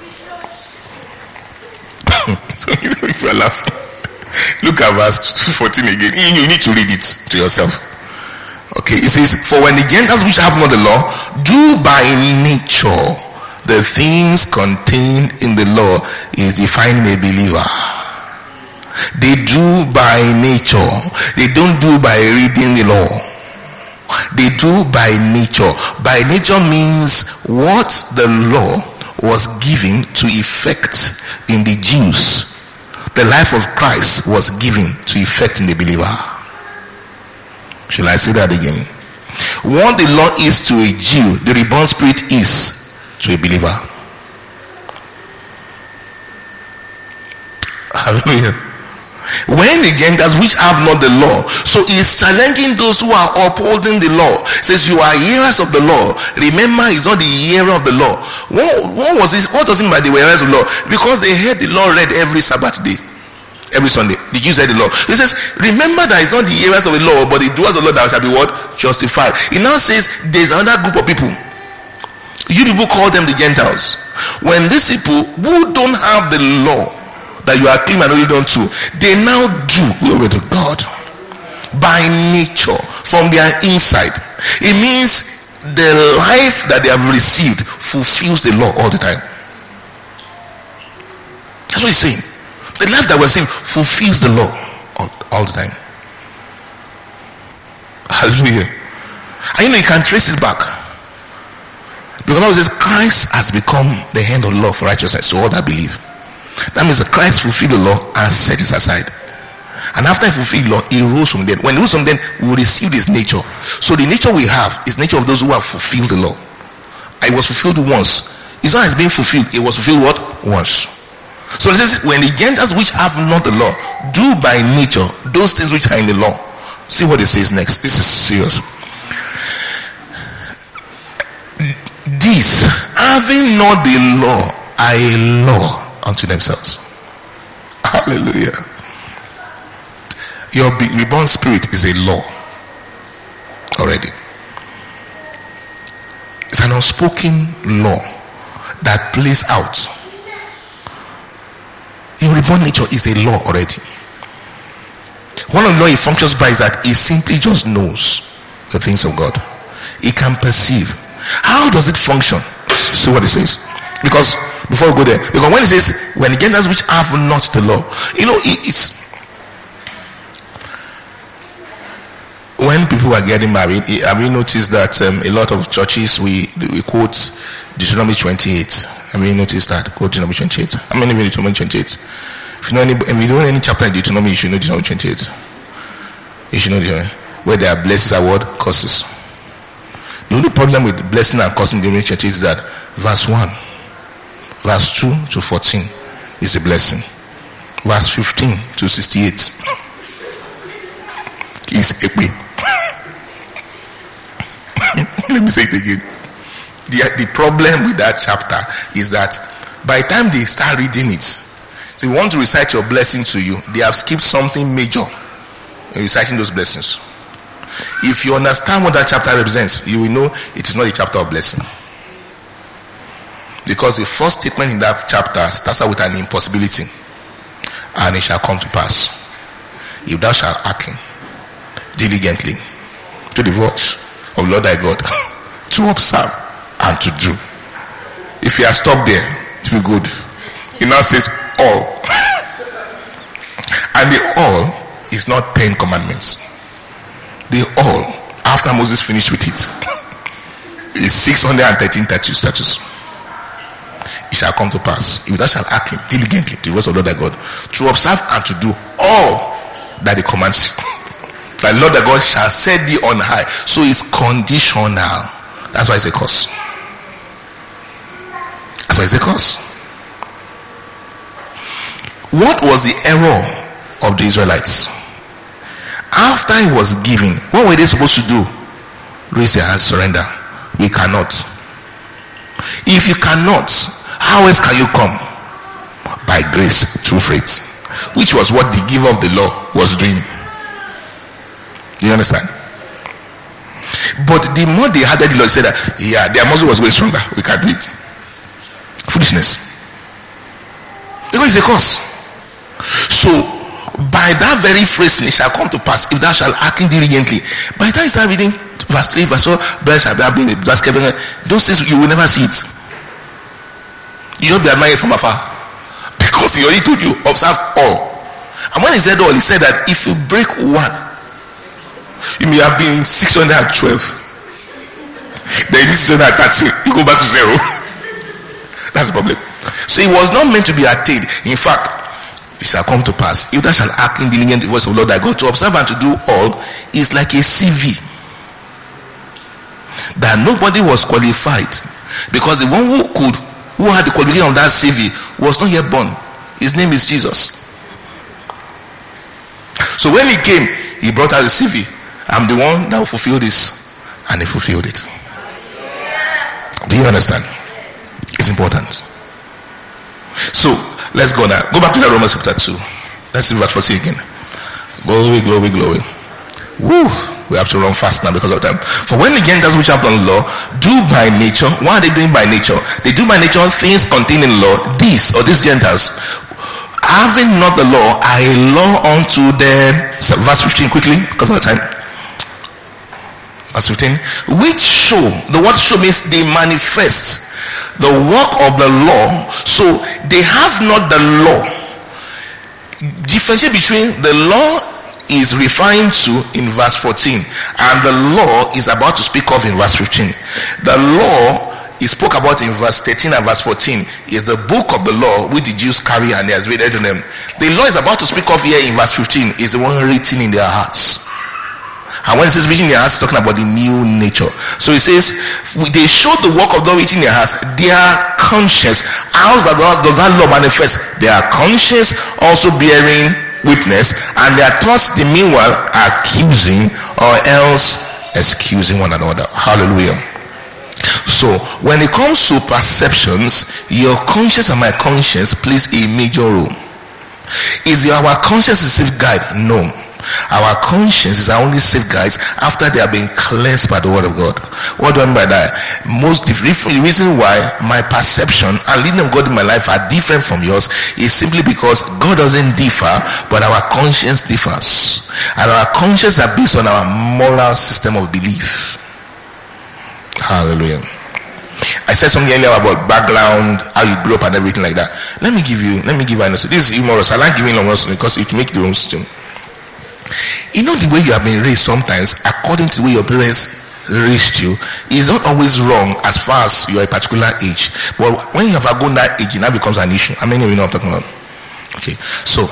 Speaker 1: So you are laughing. Look at verse 14 again. You need to read it to yourself. Okay, it says, for when the Gentiles which have not the law do by nature the things contained in the law, is defining a believer. They do by nature. They don't do by reading the law. They do by nature. By nature means what the law was given to effect in the Jews. The life of Christ was given to effect in the believer. Shall I say that again? What the law is to a Jew, the reborn spirit is to a believer. Hallelujah. When the Gentiles which have not the law, so he is challenging those who are upholding the law. Says you are hearers of the law. Remember, he's not the hearer of the law. What was this? What does it mean by the hearers of the law? Because they heard the law read every Sabbath day, every Sunday. The Jews heard the law. He says, remember that it's not the hearers of the law, but the doers of the law that shall be what? Justified. He now says there's another group of people. You people call them the Gentiles. When these people who don't have the law that you are claiming and only done to, they now do, glory to God, by nature, from their inside. It means the life that they have received fulfills the law all the time. That's what he's saying. The life that we're seeing fulfills the law all the time. Hallelujah. And you can trace it back. Because now it says Christ has become the hand of the law for righteousness to all that believe. That means that Christ fulfilled the law and set it aside. And after he fulfilled the law, he rose from dead. When he rose from dead, we received his nature. So the nature we have is nature of those who have fulfilled the law. It was fulfilled once. It's not as being fulfilled. It was fulfilled what? Once. So this is when the Gentiles which have not the law do by nature those things which are in the law. See what it says next. This is serious. These, having not the law, are a law unto themselves. Hallelujah. Your reborn spirit is a law already. It's an unspoken law that plays out. Your reborn nature is a law already. One of the law it functions by is that it simply just knows the things of God. It can perceive. How does it function? See what it says. Because before we go there, because when it says when the Gentiles which have not the law, it's when people are getting married. Have you noticed that a lot of churches we quote Deuteronomy 28? Have you noticed that? Quote Deuteronomy 28. How many read Deuteronomy 28? If you know any chapter in Deuteronomy, you should know Deuteronomy 28. You should know where there are blessings are what? Curses. The only problem with blessing and cursing in Deuteronomy 28 is that verse 1, verse 2 to 14 is a blessing. Verse 15 to 68 is a way. Let me say it again. The problem with that chapter is that by the time they start reading it, so you want to recite your blessing to you, they have skipped something major in reciting those blessings. If you understand what that chapter represents, you will know it is not a chapter of blessing. Because the first statement in that chapter starts out with an impossibility. And it shall come to pass, if thou shalt hearken diligently to the voice of Lord thy God, to observe and to do. If you are stopped there, it will be good. It now says all. And the all is not 10 commandments. The all, after Moses finished with it, is 613 statutes. It shall come to pass, if thou shalt hearken diligently to the voice of Lord thy God, to observe and to do all that he commands you. The Lord thy God shall set thee on high. So it's conditional. That's why it's a curse. That's why it's a curse. What was the error of the Israelites? After it was given, what were they supposed to do? Raise their hands, surrender. We cannot. If you cannot, how else can you come? By grace through faith, which was what the giver of the law was doing. Do you understand? But the more they had the Lord said that, yeah, their muscle was way stronger. We can't do it. Foolishness. Because it's a curse. So by that very phrase, it shall come to pass if thou shalt hearken diligently. By the time you start reading verse 3, verse 4, those things you will never see it. You just be admired from afar, because he already told you observe all. And when he said all, he said that if you break one, You may have been 612. Then you 630. You go back to 0. That's the problem. So it was not meant to be attained. In fact, it shall come to pass, if thou shalt act in diligent the voice of the Lord thy God, to observe and to do all, is like a CV. That nobody was qualified, because the one who had the qualification of that CV was not yet born. His name is Jesus. So when he came, he brought out the CV. I'm the one that will fulfill this, and he fulfilled it. Do you understand? It's important. So let's go now. Go back to the Romans chapter 2. Let's see verse 14 again. Glory, glory, glory. Woo! We have to run fast now because of time. For when the Gentiles which have done law do by nature, what are they doing by nature? They do by nature things contained in law. These Gentiles, having not the law, are a law unto them. So verse 15 quickly because of the time. Verse 15. Which show, the word show means they manifest the work of the law. So they have not the law. Differentiate between the law is referring to in verse 14 and the law is about to speak of in verse 15. The law is spoke about in verse 13 and verse 14 is the book of the law which the Jews carry and they has read to them. The law is about to speak of here in verse 15 is the one written in their hearts. And when it says written in their hearts, it's talking about the new nature. So it says they showed the work of the law written in their hearts, their conscience. How does that law manifest? Their conscience also bearing witness, and their thoughts the meanwhile accusing or else excusing one another. Hallelujah. So when it comes to perceptions, your conscience and my conscience plays a major role. Is our conscience a safe guide? No. Our conscience is our only safeguards after they have been cleansed by the word of God. What do I mean by that? The reason why my perception and leading of God in my life are different from yours is simply because God doesn't differ, but our conscience differs. And our conscience are based on our moral system of belief. Hallelujah. I said something earlier about background, how you grew up and everything like that. Let me give you an answer. This is humorous. I like giving humorous because it makes the own system. You know, the way you have been raised sometimes, according to the way your parents raised you, is not always wrong as far as you are a particular age. But when you have gone that age, it now becomes an issue. How many of you know what I'm talking about? Okay, so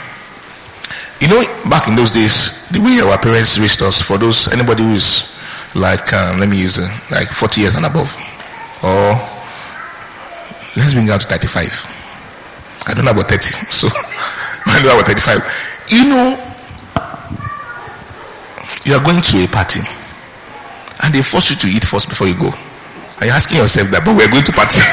Speaker 1: you know, back in those days, the way our parents raised us, for those anybody who is like let me use like 40 years and above, or let's bring it out to 35. I don't know about 30, so I know about 35. You know, you are going to a party and they force you to eat first before you go. Are you asking yourself that? But we're going to party.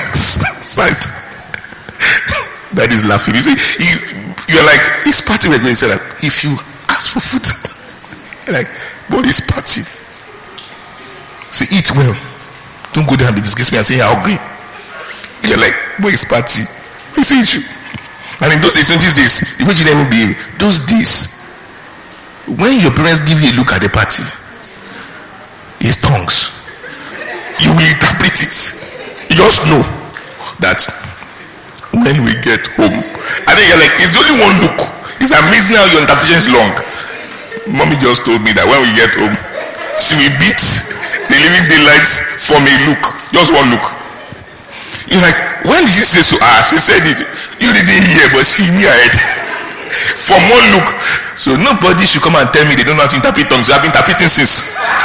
Speaker 1: That is laughing. You see, you're like, it's party we're going to say that. If you ask for food, you're like, but it's party. So eat well. Don't go there and be disgusted me and say you're hungry. You're like, but it's party. It's an issue. And in those days, these days, the way you never behave, those days, when your parents give you a look at the party, it's tongues. You will interpret it. You just know that when we get home, I think you're like, it's only one look. It's amazing how your interpretation is long. Mommy just told me that when we get home, she will beat the living daylights from a look. Just one look. You're like, when did she say so? She said it. You didn't hear, but she knew ahead. From one look. So nobody should come and tell me they don't know how to interpret tongues. They have been interpreting since.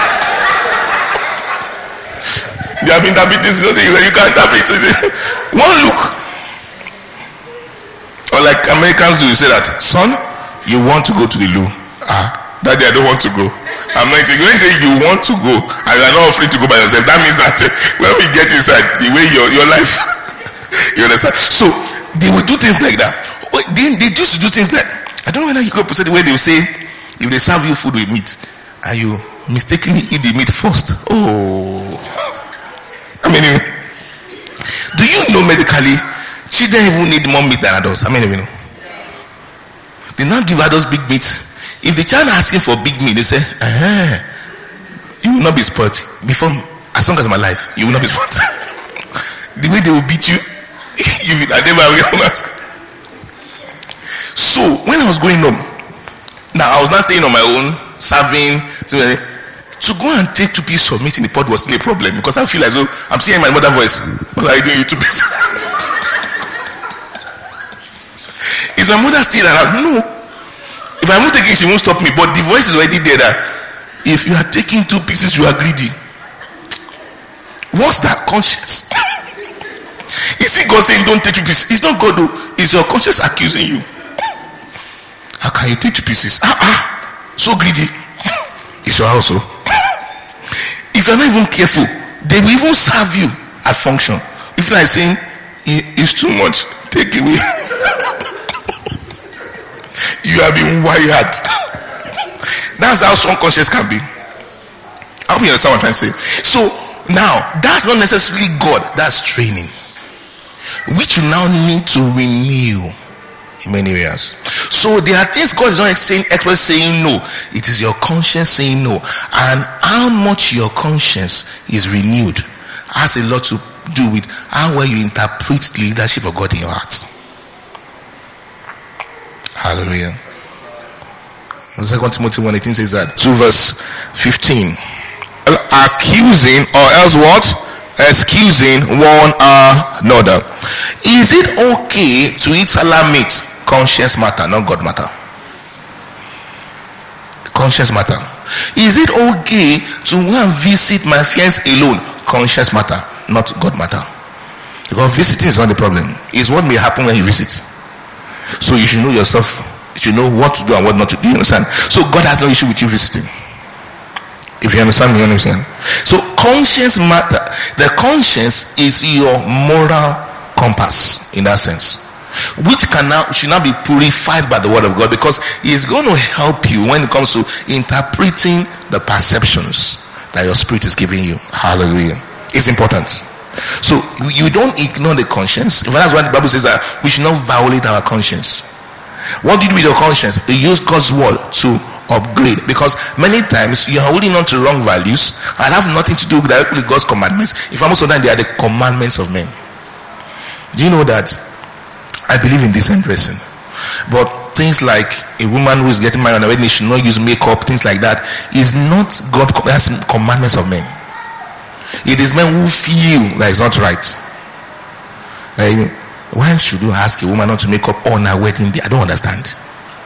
Speaker 1: They have been interpreting since. You can't interpret. So one look. Or like Americans do, you say that, son, you want to go to the loo. Daddy, I don't want to go. I'm not saying, when you say you want to go and you are not free to go by yourself, that means that when we get inside, the way your life, you understand? So they will do things like that. They used to do things like, I don't know whether you go to the way they will say, if they serve you food with meat and you mistakenly eat the meat first. Oh, I mean, do you know medically children even need more meat than adults? I mean, you know, they not give adults big meat. If the child asking for big meat, they say, you will not be spoiled. Before, as long as my life, you will not be spoiled. The way they will beat you, if it, I never will ask. So when I was going home, now I was not staying on my own, serving So, to go and take 2 pieces of meat in the pot was still a problem, because I feel as though I'm seeing my mother's voice. What are you doing with 2 pieces? Is my mother still around? No. If I won't take it, she won't stop me. But the voice is already there that if you are taking 2 pieces, you are greedy. What's that? Conscience. You see God saying don't take 2 pieces. It's not God though. It's your conscience accusing you. How can you take 2 pieces? So greedy. It's your household. If you're not even careful, they will even serve you at function. If you are saying it's too much, take away. You have been wired. That's how strong conscience can be. I hope you understand what I'm trying to say. So now, that's not necessarily God, that's training, which you now need to renew in many areas. So there are things God is not expressly saying no. It is your conscience saying no. And how much your conscience is renewed has a lot to do with how well you interpret the leadership of God in your heart. Hallelujah. 2 Timothy 1:18 says that. 2 verse 15. Accusing, or else what? Excusing one another. Is it okay to eat halal meat? Conscience matter, not God matter. Conscience matter. Is it okay to go and visit my friends alone? Conscience matter, not God matter. Because visiting is not the problem. It's what may happen when you visit. So you should know yourself. You should know what to do and what not to do. You understand? So God has no issue with you visiting. If you understand me, you understand. So conscience matter. The conscience is your moral compass in that sense, which should now be purified by the word of God, because it's going to help you when it comes to interpreting the perceptions that your spirit is giving you. Hallelujah. It's important. So you don't ignore the conscience. That's why the Bible says that we should not violate our conscience. What do you do with your conscience? You use God's word to upgrade, because many times you are holding on to wrong values and have nothing to do directly with God's commandments. In fact, most of the time they are the commandments of men. Do you know that I believe in decent dressing, but things like a woman who is getting married on a wedding should not use makeup, things like that, is not God. That's commandments of men. It is men who feel that it's not right. Why should you ask a woman not to make up on her wedding day? I don't understand.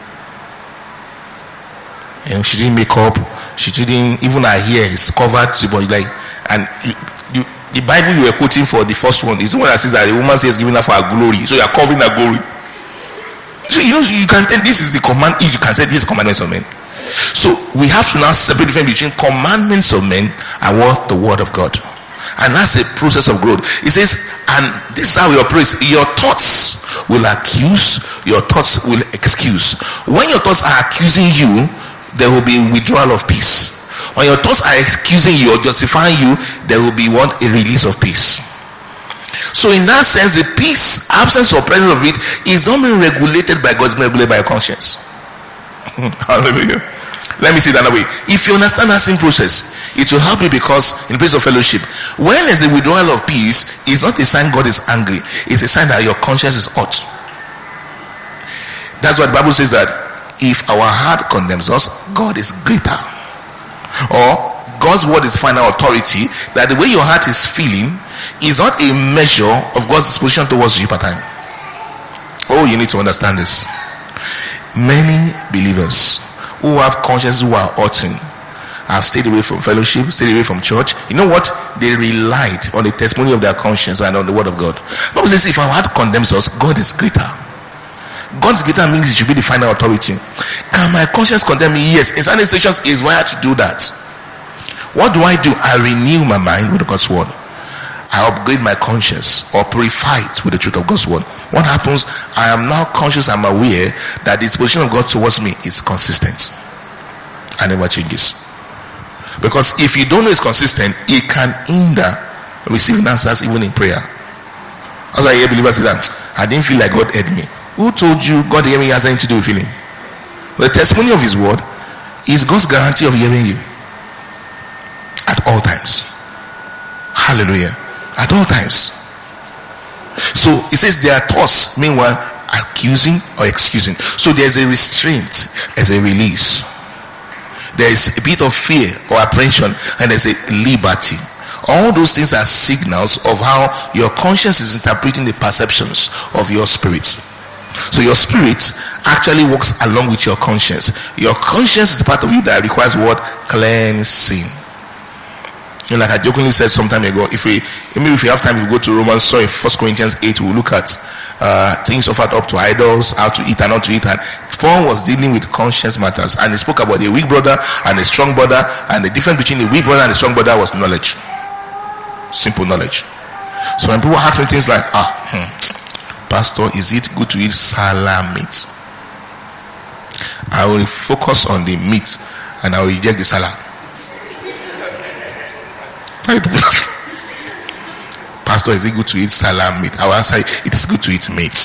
Speaker 1: She didn't make up. She didn't, even her hair is covered. And the Bible you were quoting for the first one is the one that says that the woman says giving her for her glory. So you are covering her glory. So you can tell this is the command. You can say this is commandments of men. So we have to now separate the difference between commandments of men and what the word of God. And that's a process of growth. It says, and this is how we operate. Your thoughts will accuse, your thoughts will excuse. When your thoughts are accusing you, there will be withdrawal of peace. When your thoughts are excusing you or justifying you, there will be a release of peace. So in that sense, the peace, absence or presence of it, is not being regulated by God, it's being regulated by your conscience. Hallelujah. Let me say it another way. If you understand that same process, it will help you, because in place of fellowship, when there's a withdrawal of peace, it's not a sign God is angry. It's a sign that your conscience is hot. That's what the Bible says, that if our heart condemns us, God is greater. Or God's word is final authority, that the way your heart is feeling is not a measure of God's disposition towards you per time. Oh, you need to understand this. Many believers who have consciences who are hurting have stayed away from fellowship, stayed away from church. You know what? They relied on the testimony of their conscience and on the word of God. The Bible says if our heart condemns us, God is greater. God's greater means it should be the final authority. Can my conscience condemn me? Yes. In certain situations, is wired to do that. What do? I renew my mind with God's word. I upgrade my conscience or purify it with the truth of God's word. What happens? I am now conscious, I'm aware that the disposition of God towards me is consistent and never changes. Because if you don't know it's consistent, it can hinder receiving answers even in prayer. That's why I hear believers say that I didn't feel like God heard me. Who told you God hearing has anything to do with feeling? The testimony of his word is God's guarantee of hearing you at all times. Hallelujah. At all times. So it says there are thoughts, meanwhile, accusing or excusing. So there's a restraint, there's a release. There is a bit of fear or apprehension, and there's a liberty. All those things are signals of how your conscience is interpreting the perceptions of your spirit. So your spirit actually works along with your conscience. Your conscience is the part of you that requires what? Cleansing. You know, like I jokingly said some time ago, if we have time, we go to Romans, 1 Corinthians 8, we'll look at things offered up to idols, how to eat and not to eat. And Paul was dealing with conscience matters, and he spoke about a weak brother and a strong brother, and the difference between a weak brother and a strong brother was knowledge. Simple knowledge. So when people ask me things like, Pastor, is it good to eat salad meat? I will focus on the meat and I will reject the salad. Pastor, is it good to eat salad meat? I will answer, it is good to eat meat.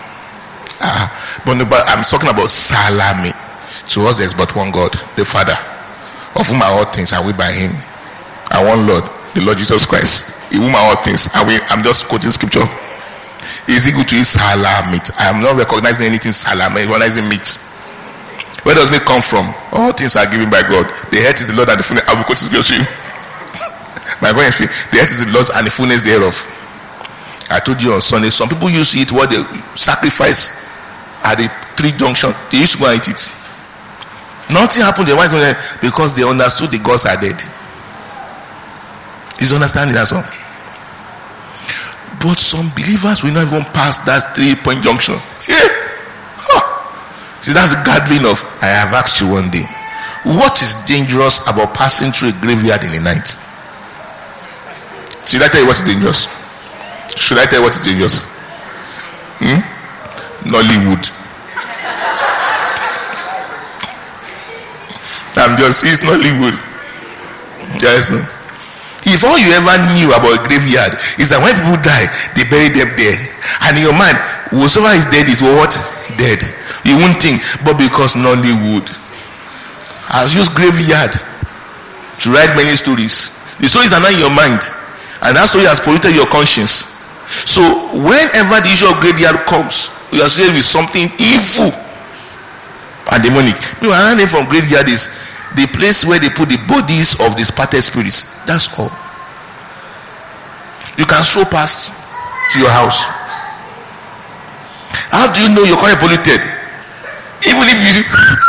Speaker 1: But I'm talking about salad meat. To us, there's but one God, the Father, of whom are all things, and we by him. And one Lord, the Lord Jesus Christ, in whom are all things. And I'm just quoting scripture. Is it good to eat salad meat? I am not recognizing anything salad meat, recognizing meat. Where does meat come from? All things are given by God. The head is the Lord and the fullness. I will quote scripture. My point is, the earth is the Lord's and the fullness thereof. I told you on Sunday, some people used to eat what they sacrifice at the tree junction. They used to go and eat it. Nothing happened to the wise men because they understood the gods are dead. Is understanding that all? But some believers will not even pass that 3-point junction. Yeah. See, that's a gathering of, I have asked you one day, what is dangerous about passing through a graveyard in the night? Should I tell you what is dangerous? Should I tell you what is dangerous? Nollywood. I'm just, it's Nollywood. Yes. If all you ever knew about a graveyard is that when people die, they bury them there, and in your mind, whoever is dead is what? Dead. You won't think, but because Nollywood has used graveyard to write many stories. The stories are not in your mind, and that story has polluted your conscience. So whenever the issue of graveyard comes, you are saying with something evil and demonic. Another name from graveyard is the place where they put the bodies of the departed spirits. That's all. You can stroll past to your house. How do you know your car is polluted? Even if you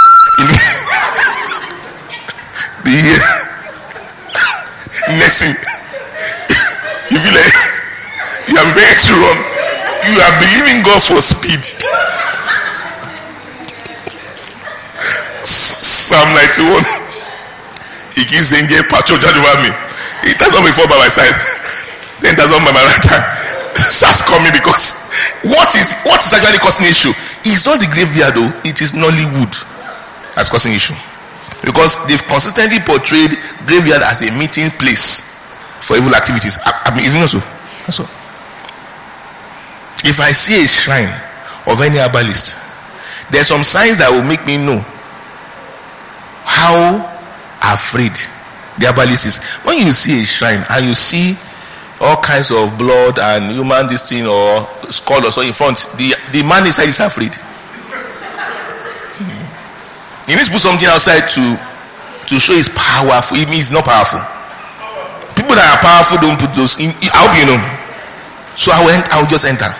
Speaker 1: the next thing, you feel like you are very too wrong. You are believing God for speed. Psalm 91. He keeps saying, "Patrol judge over me." It does not before by my side, then does not by my right hand. Starts coming because what is actually causing issue? It's not the graveyard though. It is Nollywood that's causing issue, because they've consistently portrayed graveyard as a meeting place for evil activities. I mean, isn't it so? That's all. If I see a shrine of any herbalist, there's some signs that will make me know how afraid the herbalist is. When you see a shrine and you see all kinds of blood and human this thing or skull or so in front, the man inside is afraid. He needs to put something outside to show he's powerful. It means not powerful. People that are powerful don't put those in. I hope you know. So I will just enter.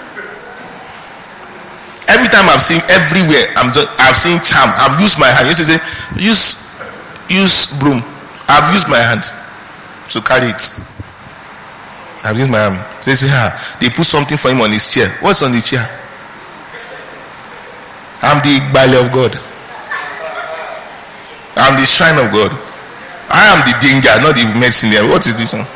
Speaker 1: Every time I've seen everywhere, I've seen charm. I've used my hand. You say use broom. I've used my hand to carry it. I've used my arm. They say, they put something for him on his chair. What's on the chair? I'm the Igbale of God. I'm the shrine of God. I am the danger, not the medicine there. What is this one?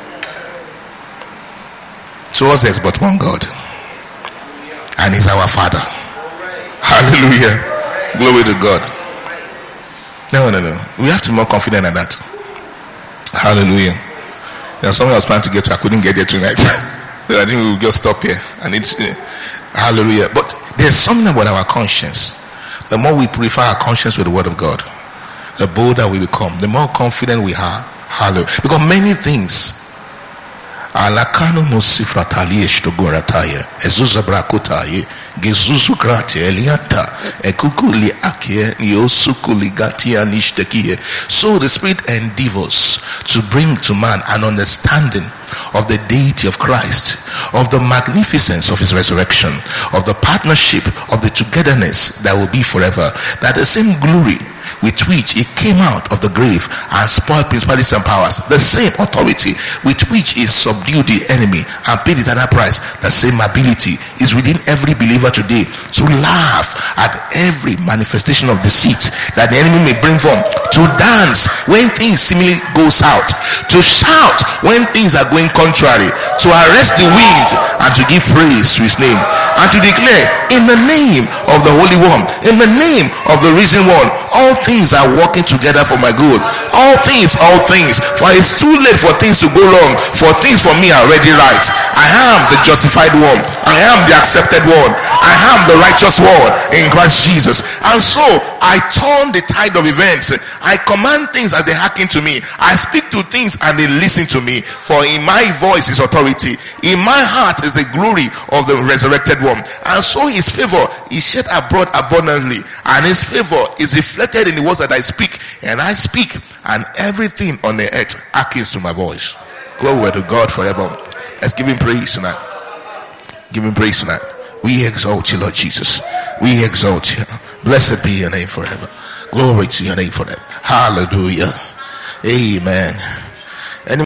Speaker 1: To us there's but one God, and he's our Father. Hallelujah. Glory to God. No. We have to be more confident than that. Hallelujah. There's something I was planning to get to. I couldn't get there tonight. I think we'll just stop here. Hallelujah. But there's something about our conscience. The more we purify our conscience with the word of God, the bolder we become, the more confident we are. Hallelujah. Because many things Alakano musifratalie shtogorataya. Ezuza brakotaye. Gezuzu grate elianta. Ekukuli akie. Niosukuli gatia nishtekie. So the Spirit endeavors to bring to man an understanding of the deity of Christ, of the magnificence of his resurrection, of the partnership, of the togetherness that will be forever, that the same glory with which he came out of the grave and spoiled principalities and powers, the same authority with which he subdued the enemy and paid the eternal price, the same ability is within every believer today to laugh at every manifestation of deceit that the enemy may bring forth, to dance when things seemingly go south, to shout when things are going contrary, to arrest the wind and to give praise to his name, and to declare in the name of the Holy One, in the name of the risen one, all things are working together for my good. All things, for it's too late for things to go wrong, for things for me are already right. I am the justified one, I am the accepted one, I am the righteous one in Christ Jesus. And so I turn the tide of events. I command things as they hearken to me. I speak to things and they listen to me, for in my voice is authority, in my heart is the glory of the resurrected one. And so his favor is shed abroad abundantly, and his favor is reflected in the words that I speak, and I speak, and everything on the earth hearkens to my voice. Glory to God forever. Let's give him praise tonight. Give him praise tonight. We exalt you, Lord Jesus. We exalt you. Blessed be your name forever. Glory to your name forever. Hallelujah. Amen.